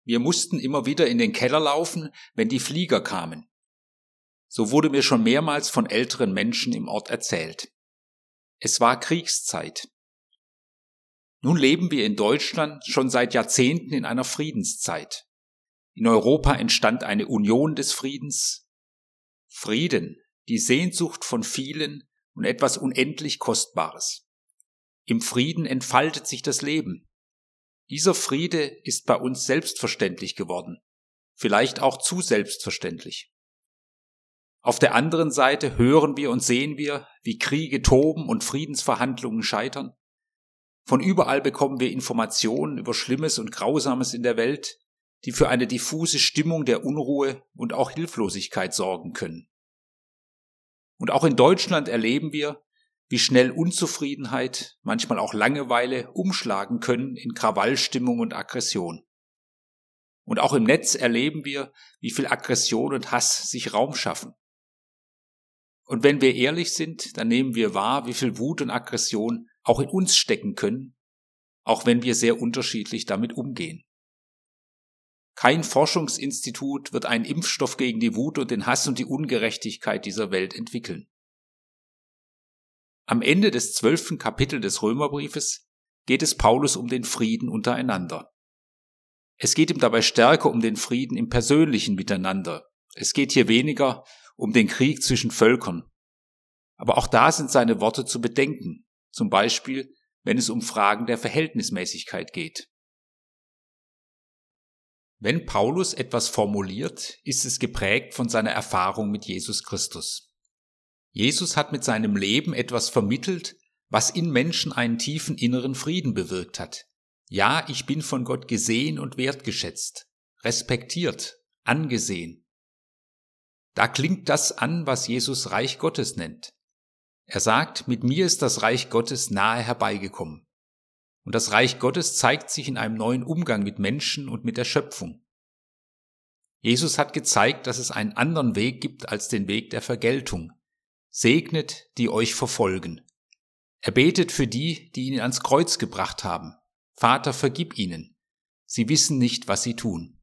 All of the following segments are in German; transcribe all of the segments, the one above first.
Wir mussten immer wieder in den Keller laufen, wenn die Flieger kamen. So wurde mir schon mehrmals von älteren Menschen im Ort erzählt. Es war Kriegszeit. Nun leben wir in Deutschland schon seit Jahrzehnten in einer Friedenszeit. In Europa entstand eine Union des Friedens. Frieden, die Sehnsucht von vielen und etwas unendlich Kostbares. Im Frieden entfaltet sich das Leben. Dieser Friede ist bei uns selbstverständlich geworden, vielleicht auch zu selbstverständlich. Auf der anderen Seite hören wir und sehen wir, wie Kriege toben und Friedensverhandlungen scheitern. Von überall bekommen wir Informationen über Schlimmes und Grausames in der Welt, die für eine diffuse Stimmung der Unruhe und auch Hilflosigkeit sorgen können. Und auch in Deutschland erleben wir, wie schnell Unzufriedenheit, manchmal auch Langeweile umschlagen können in Krawallstimmung und Aggression. Und auch im Netz erleben wir, wie viel Aggression und Hass sich Raum schaffen. Und wenn wir ehrlich sind, dann nehmen wir wahr, wie viel Wut und Aggression auch in uns stecken können, auch wenn wir sehr unterschiedlich damit umgehen. Kein Forschungsinstitut wird einen Impfstoff gegen die Wut und den Hass und die Ungerechtigkeit dieser Welt entwickeln. Am Ende des 12. Kapitel des Römerbriefes geht es Paulus um den Frieden untereinander. Es geht ihm dabei stärker um den Frieden im persönlichen Miteinander. Es geht hier weniger um den Krieg zwischen Völkern. Aber auch da sind seine Worte zu bedenken, zum Beispiel, wenn es um Fragen der Verhältnismäßigkeit geht. Wenn Paulus etwas formuliert, ist es geprägt von seiner Erfahrung mit Jesus Christus. Jesus hat mit seinem Leben etwas vermittelt, was in Menschen einen tiefen inneren Frieden bewirkt hat. Ja, ich bin von Gott gesehen und wertgeschätzt, respektiert, angesehen. Da klingt das an, was Jesus Reich Gottes nennt. Er sagt, mit mir ist das Reich Gottes nahe herbeigekommen. Und das Reich Gottes zeigt sich in einem neuen Umgang mit Menschen und mit der Schöpfung. Jesus hat gezeigt, dass es einen anderen Weg gibt als den Weg der Vergeltung. Segnet, die euch verfolgen. Er betet für die, die ihn ans Kreuz gebracht haben. Vater, vergib ihnen. Sie wissen nicht, was sie tun.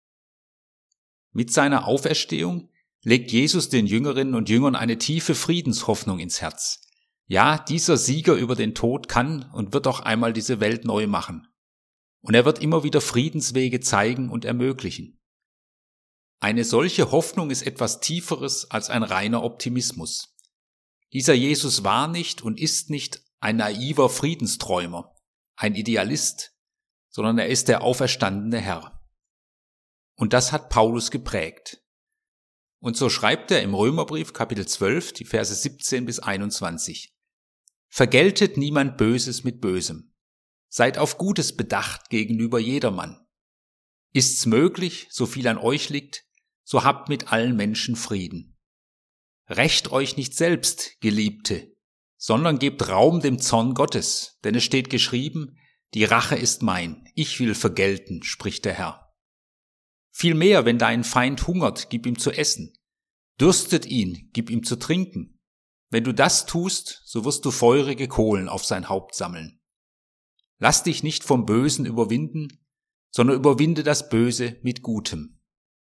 Mit seiner Auferstehung legt Jesus den Jüngerinnen und Jüngern eine tiefe Friedenshoffnung ins Herz. Ja, dieser Sieger über den Tod kann und wird auch einmal diese Welt neu machen. Und er wird immer wieder Friedenswege zeigen und ermöglichen. Eine solche Hoffnung ist etwas Tieferes als ein reiner Optimismus. Dieser Jesus war nicht und ist nicht ein naiver Friedensträumer, ein Idealist, sondern er ist der auferstandene Herr. Und das hat Paulus geprägt. Und so schreibt er im Römerbrief Kapitel 12, die Verse 17 bis 21. Vergeltet niemand Böses mit Bösem. Seid auf Gutes bedacht gegenüber jedermann. Ist's möglich, so viel an euch liegt, so habt mit allen Menschen Frieden. Rächt euch nicht selbst, Geliebte, sondern gebt Raum dem Zorn Gottes, denn es steht geschrieben, die Rache ist mein, ich will vergelten, spricht der Herr. Vielmehr, wenn dein Feind hungert, gib ihm zu essen. Dürstet ihn, gib ihm zu trinken. Wenn du das tust, so wirst du feurige Kohlen auf sein Haupt sammeln. Lass dich nicht vom Bösen überwinden, sondern überwinde das Böse mit Gutem.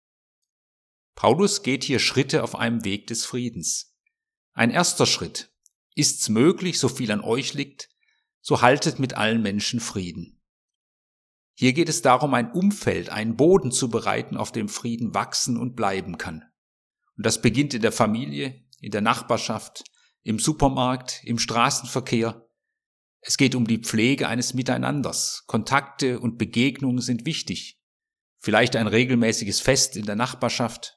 Paulus geht hier Schritte auf einem Weg des Friedens. Ein erster Schritt. Ist's möglich, so viel an euch liegt, so haltet mit allen Menschen Frieden. Hier geht es darum, ein Umfeld, einen Boden zu bereiten, auf dem Frieden wachsen und bleiben kann. Und das beginnt in der Familie, in der Nachbarschaft, im Supermarkt, im Straßenverkehr. Es geht um die Pflege eines Miteinanders. Kontakte und Begegnungen sind wichtig. Vielleicht ein regelmäßiges Fest in der Nachbarschaft.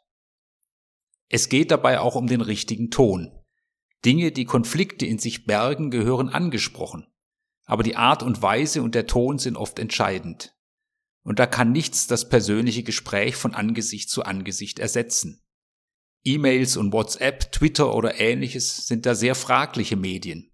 Es geht dabei auch um den richtigen Ton. Dinge, die Konflikte in sich bergen, gehören angesprochen. Aber die Art und Weise und der Ton sind oft entscheidend. Und da kann nichts das persönliche Gespräch von Angesicht zu Angesicht ersetzen. E-Mails und WhatsApp, Twitter oder Ähnliches sind da sehr fragliche Medien.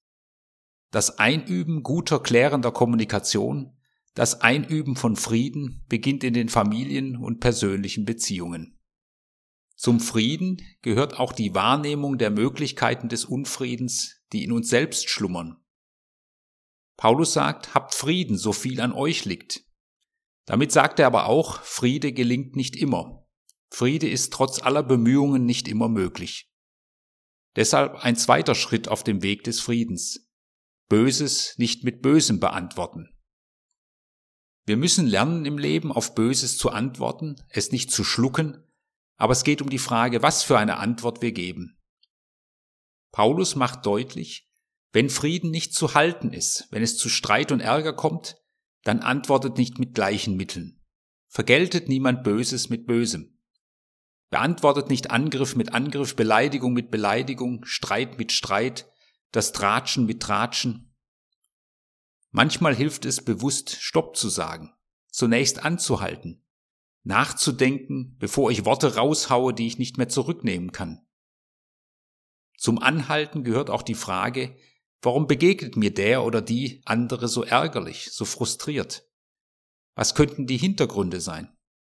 Das Einüben guter, klärender Kommunikation, das Einüben von Frieden beginnt in den Familien und persönlichen Beziehungen. Zum Frieden gehört auch die Wahrnehmung der Möglichkeiten des Unfriedens, die in uns selbst schlummern. Paulus sagt, habt Frieden, so viel an euch liegt. Damit sagt er aber auch, Friede gelingt nicht immer. Friede ist trotz aller Bemühungen nicht immer möglich. Deshalb ein zweiter Schritt auf dem Weg des Friedens. Böses nicht mit Bösem beantworten. Wir müssen lernen im Leben auf Böses zu antworten, es nicht zu schlucken, aber es geht um die Frage, was für eine Antwort wir geben. Paulus macht deutlich, wenn Frieden nicht zu halten ist, wenn es zu Streit und Ärger kommt, dann antwortet nicht mit gleichen Mitteln. Vergeltet niemand Böses mit Bösem. Beantwortet nicht Angriff mit Angriff, Beleidigung mit Beleidigung, Streit mit Streit, das Tratschen mit Tratschen. Manchmal hilft es bewusst, Stopp zu sagen, zunächst anzuhalten, nachzudenken, bevor ich Worte raushaue, die ich nicht mehr zurücknehmen kann. Zum Anhalten gehört auch die Frage, warum begegnet mir der oder die andere so ärgerlich, so frustriert? Was könnten die Hintergründe sein?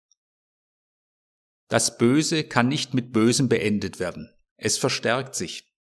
Das Böse kann nicht mit Bösem beendet werden. Es verstärkt sich.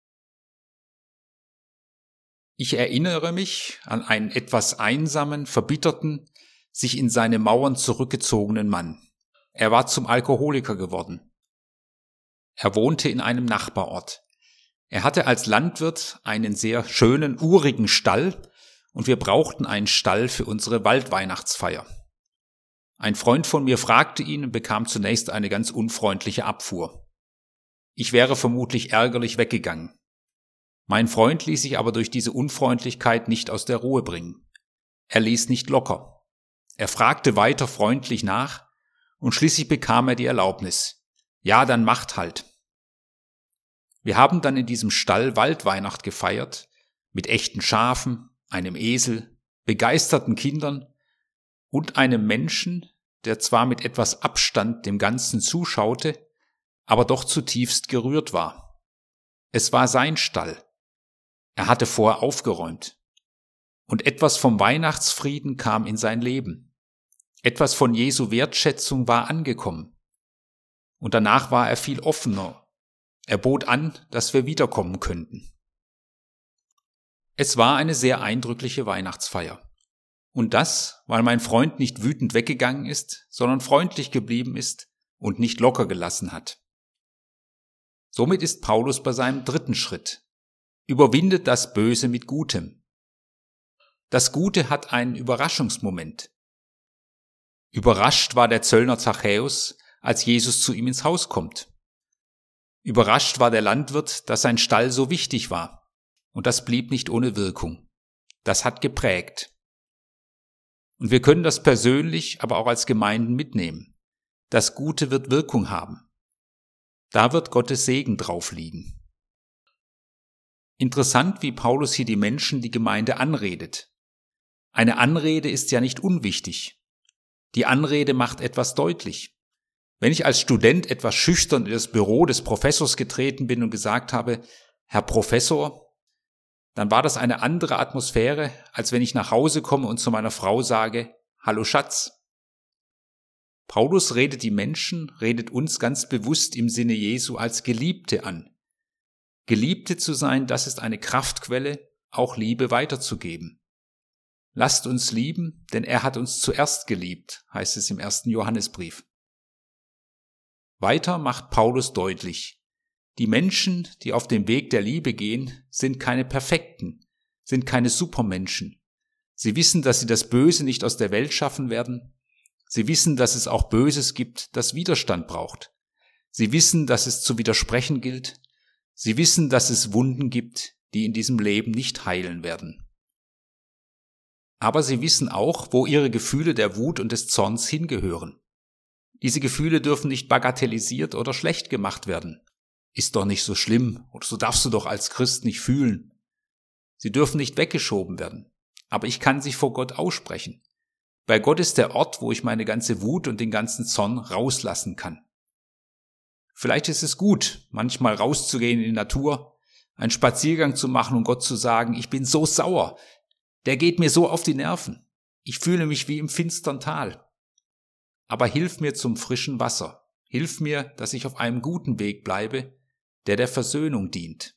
Ich erinnere mich an einen etwas einsamen, verbitterten, sich in seine Mauern zurückgezogenen Mann. Er war zum Alkoholiker geworden. Er wohnte in einem Nachbarort. Er hatte als Landwirt einen sehr schönen, urigen Stall und wir brauchten einen Stall für unsere Waldweihnachtsfeier. Ein Freund von mir fragte ihn und bekam zunächst eine ganz unfreundliche Abfuhr. Ich wäre vermutlich ärgerlich weggegangen. Mein Freund ließ sich aber durch diese Unfreundlichkeit nicht aus der Ruhe bringen. Er ließ nicht locker. Er fragte weiter freundlich nach und schließlich bekam er die Erlaubnis. Ja, dann macht halt. Wir haben dann in diesem Stall Waldweihnacht gefeiert, mit echten Schafen, einem Esel, begeisterten Kindern und einem Menschen, der zwar mit etwas Abstand dem Ganzen zuschaute, aber doch zutiefst gerührt war. Es war sein Stall. Er hatte vorher aufgeräumt. Und etwas vom Weihnachtsfrieden kam in sein Leben. Etwas von Jesu Wertschätzung war angekommen. Und danach war er viel offener. Er bot an, dass wir wiederkommen könnten. Es war eine sehr eindrückliche Weihnachtsfeier. Und das, weil mein Freund nicht wütend weggegangen ist, sondern freundlich geblieben ist und nicht locker gelassen hat. Somit ist Paulus bei seinem dritten Schritt. Überwindet das Böse mit Gutem. Das Gute hat einen Überraschungsmoment. Überrascht war der Zöllner Zachäus, als Jesus zu ihm ins Haus kommt. Überrascht war der Landwirt, dass sein Stall so wichtig war. Und das blieb nicht ohne Wirkung. Das hat geprägt. Und wir können das persönlich, aber auch als Gemeinden mitnehmen. Das Gute wird Wirkung haben. Da wird Gottes Segen drauf liegen. Interessant, wie Paulus hier die Menschen, die Gemeinde anredet. Eine Anrede ist ja nicht unwichtig. Die Anrede macht etwas deutlich. Wenn ich als Student etwas schüchtern in das Büro des Professors getreten bin und gesagt habe, Herr Professor, dann war das eine andere Atmosphäre, als wenn ich nach Hause komme und zu meiner Frau sage, Hallo Schatz. Paulus redet die Menschen, redet uns ganz bewusst im Sinne Jesu als Geliebte an. Geliebte zu sein, das ist eine Kraftquelle, auch Liebe weiterzugeben. Lasst uns lieben, denn er hat uns zuerst geliebt, heißt es im 1. Johannesbrief. Weiter macht Paulus deutlich, die Menschen, die auf dem Weg der Liebe gehen, sind keine Perfekten, sind keine Supermenschen. Sie wissen, dass sie das Böse nicht aus der Welt schaffen werden. Sie wissen, dass es auch Böses gibt, das Widerstand braucht. Sie wissen, dass es zu widersprechen gilt. Sie wissen, dass es Wunden gibt, die in diesem Leben nicht heilen werden. Aber sie wissen auch, wo ihre Gefühle der Wut und des Zorns hingehören. Diese Gefühle dürfen nicht bagatellisiert oder schlecht gemacht werden. Ist doch nicht so schlimm oder so darfst du doch als Christ nicht fühlen. Sie dürfen nicht weggeschoben werden. Aber ich kann sie vor Gott aussprechen. Bei Gott ist der Ort, wo ich meine ganze Wut und den ganzen Zorn rauslassen kann. Vielleicht ist es gut, manchmal rauszugehen in die Natur, einen Spaziergang zu machen und Gott zu sagen, ich bin so sauer, der geht mir so auf die Nerven. Ich fühle mich wie im finstern Tal. Aber hilf mir zum frischen Wasser. Hilf mir, dass ich auf einem guten Weg bleibe, der Versöhnung dient.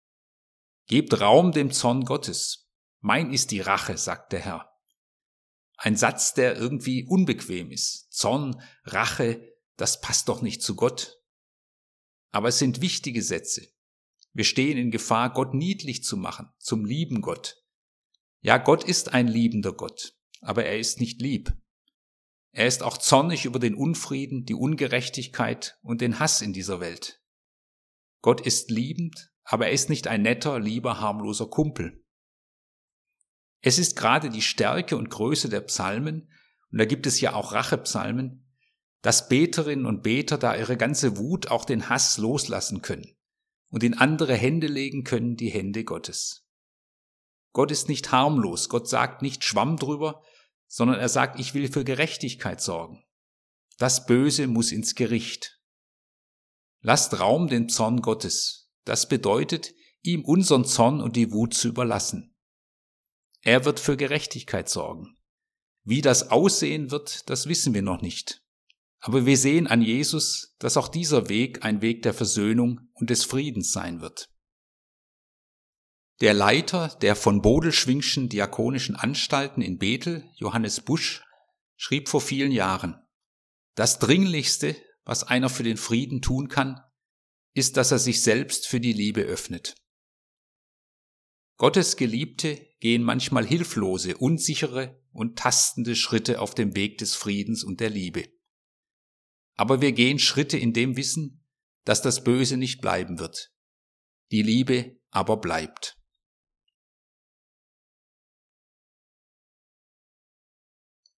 Gebt Raum dem Zorn Gottes. Mein ist die Rache, sagt der Herr. Ein Satz, der irgendwie unbequem ist. Zorn, Rache, das passt doch nicht zu Gott. Aber es sind wichtige Sätze. Wir stehen in Gefahr, Gott niedlich zu machen, zum lieben Gott. Ja, Gott ist ein liebender Gott, aber er ist nicht lieb. Er ist auch zornig über den Unfrieden, die Ungerechtigkeit und den Hass in dieser Welt. Gott ist liebend, aber er ist nicht ein netter, lieber, harmloser Kumpel. Es ist gerade die Stärke und Größe der Psalmen, und da gibt es ja auch Rachepsalmen, dass Beterinnen und Beter da ihre ganze Wut, auch den Hass loslassen können und in andere Hände legen können, die Hände Gottes. Gott ist nicht harmlos, Gott sagt nicht Schwamm drüber, sondern er sagt, ich will für Gerechtigkeit sorgen. Das Böse muss ins Gericht. Lasst Raum dem Zorn Gottes. Das bedeutet, ihm unseren Zorn und die Wut zu überlassen. Er wird für Gerechtigkeit sorgen. Wie das aussehen wird, das wissen wir noch nicht. Aber wir sehen an Jesus, dass auch dieser Weg ein Weg der Versöhnung und des Friedens sein wird. Der Leiter der von Bodelschwingschen Diakonischen Anstalten in Bethel, Johannes Busch, schrieb vor vielen Jahren: Das Dringlichste, was einer für den Frieden tun kann, ist, dass er sich selbst für die Liebe öffnet. Gottes Geliebte gehen manchmal hilflose, unsichere und tastende Schritte auf dem Weg des Friedens und der Liebe. Aber wir gehen Schritte in dem Wissen, dass das Böse nicht bleiben wird. Die Liebe aber bleibt.